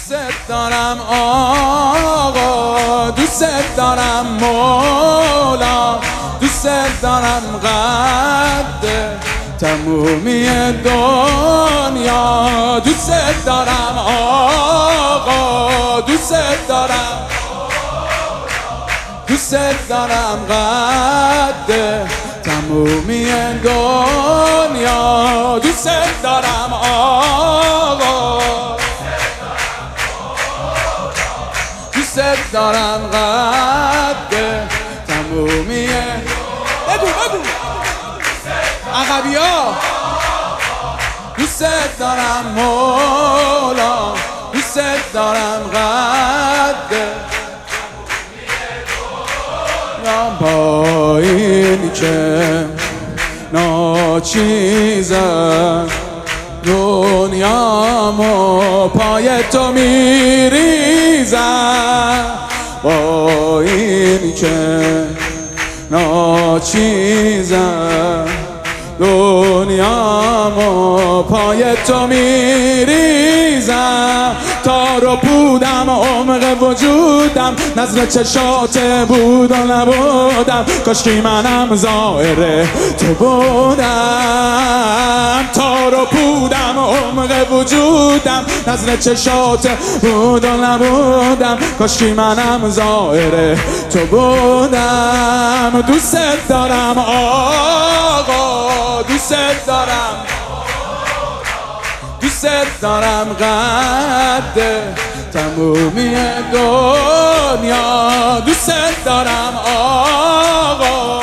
دوست دارم آقا، دوست دارم مولا، دوست دارم قد تمومی دنیا. دوست دارم آقا، دوست دارم، دوست دارم قد تمومی دنیا. دوست دارم آقا، دوست دارم قد تمومی. بگو بگو عقبیا. دوست دارم مولا، دوست دارم قد با این که ناچیزم دنیامو پای تو میریزم. با این که ناچیزم دنیامو پای تو میریزم. تار و پودم عمق وجودم، نظر چشات بود و نبودم. کاشکی منم ظاهر تو بودم. تار و پودم عمق وجودم، نظر چشات بود و نبودم. کاشکی منم ظاهر تو بودم. دوست دارم آقا، دوست دارم، دوست دارم قد تمومی دنیا. دوست دارم آقا،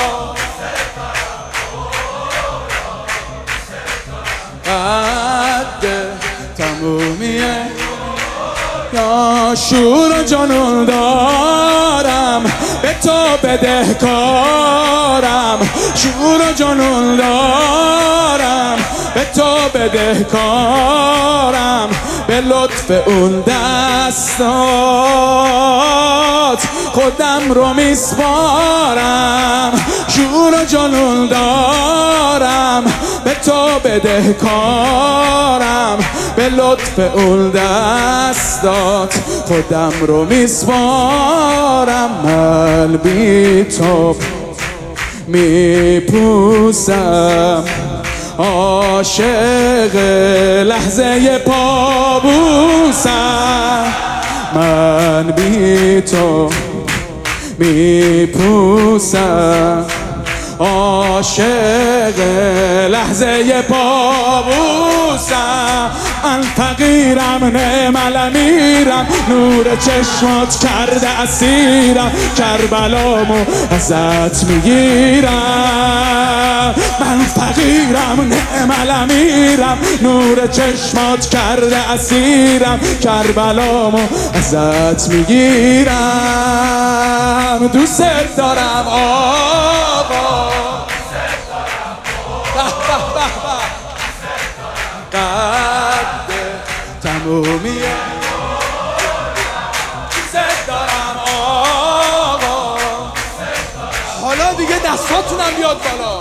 قد تمومی یا. شور و جنون دارم، به تو بدهکارم. شور و جنون دارم، به تو بدهکارم. به لطف اون دستات خودم رو میسپارم. شور و جنون دارم، به تو بدهکارم. به لطف اون دستات خودم رو میسپارم. من بی تو میپوسم، عاشق لحظه پابوسم. من بی تو میپوسم، عاشق لحظه پابوسم. من فقیرم نعم الامیرم، نور چشمات کرده اسیرم. کربلامو ازت میگیرم. من فقیرم نعم الامیرم، نور چشمات کرده اسیرم. کربلامو ازت میگیرم. دوست دارم آقا، قد تمومی. دوست دارم آقا، حالا دیگه دستاتونم بیاد بالا.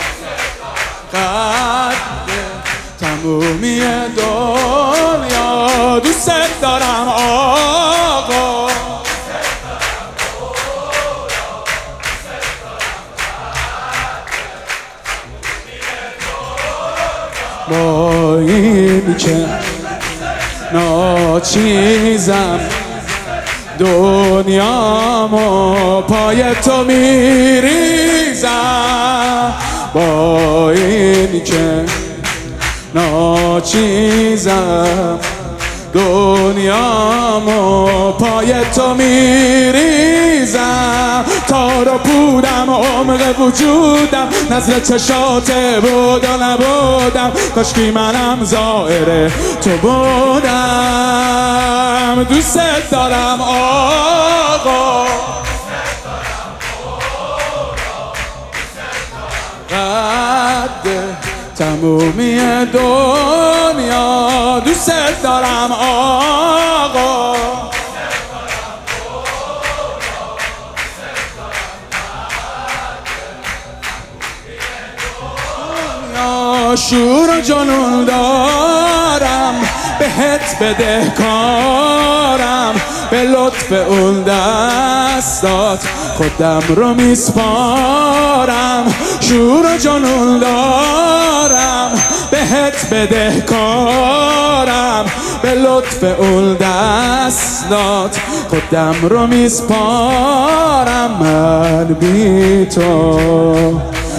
قد تمومی دنیا. دوست دارم آقا، با این که ناچیزم دنیامو پای تو میریزم. با این که ناچیزم دنیامو پای تو میریزم. تار و پودم عمق وجودم، نظر چشات بود و نبودم. کاشکی منم ظاهر تو بودم. دوست دارم آقا، قد تمومی دنیا. دوست دارم آقا، شور و جنون دارم، به بهت بدهکارم، به لطف اون دستات خودم رو میسپارم، شور و جنون دارم، بهت بدهکارم، به لطف اون دستات خودم رو میسپارم. من بی تو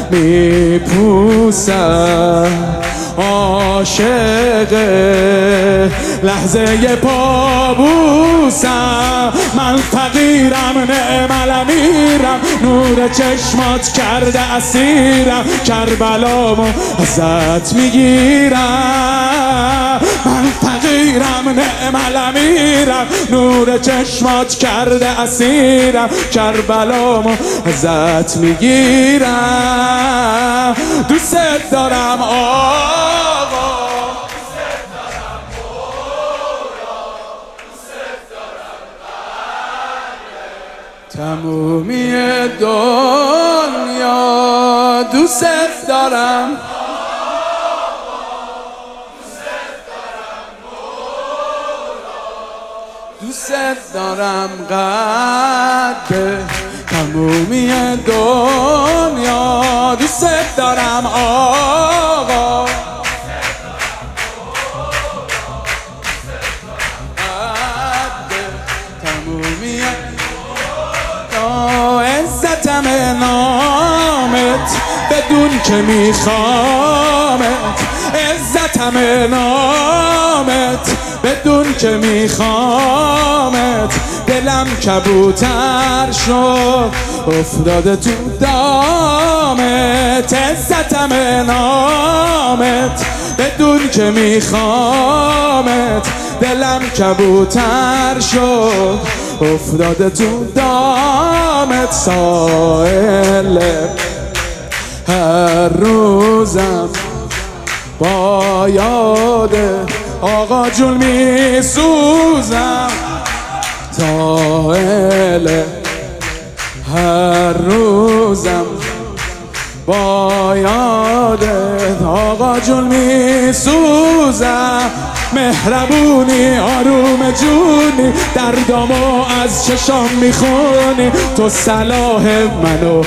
میپوسم، عاشق لحظه پابوسم، من فقیرم نعم الامیرم، نور چشمات کرده اسیرم، کربلامو ازت میگیرم. من فقیرم نعم الامیرم، نور چشمات کرده اسیرم، کربلامو ازت میگیرم. دوست دارم آقا، تمومی دنیا دوست دارم، دوست دارم قد تمومی دنیا دوست دارم آقا، تمومی عزتم نامت بدون که میخوامت، عزتم نامت بدون که میخوامت، دلم کبوتر شد افتاده تو دامت، عزتم نامت بدون که میخوامت، دلم کبوتر شد افتاده تو دامت. سائل هر روزم با یاد آقا جون میسوزم، سائل هر روزم با یاد آقا جون میسوزم، مهربونی آروم جونی دردامو از چشام میخونی، تو صلاح منو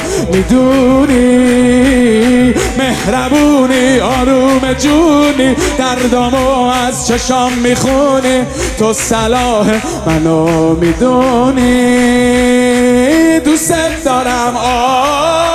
میدونی، مهربونی آروم جونی دردامو از چشام میخونی، تو صلاح منو میدونی. دوست دارم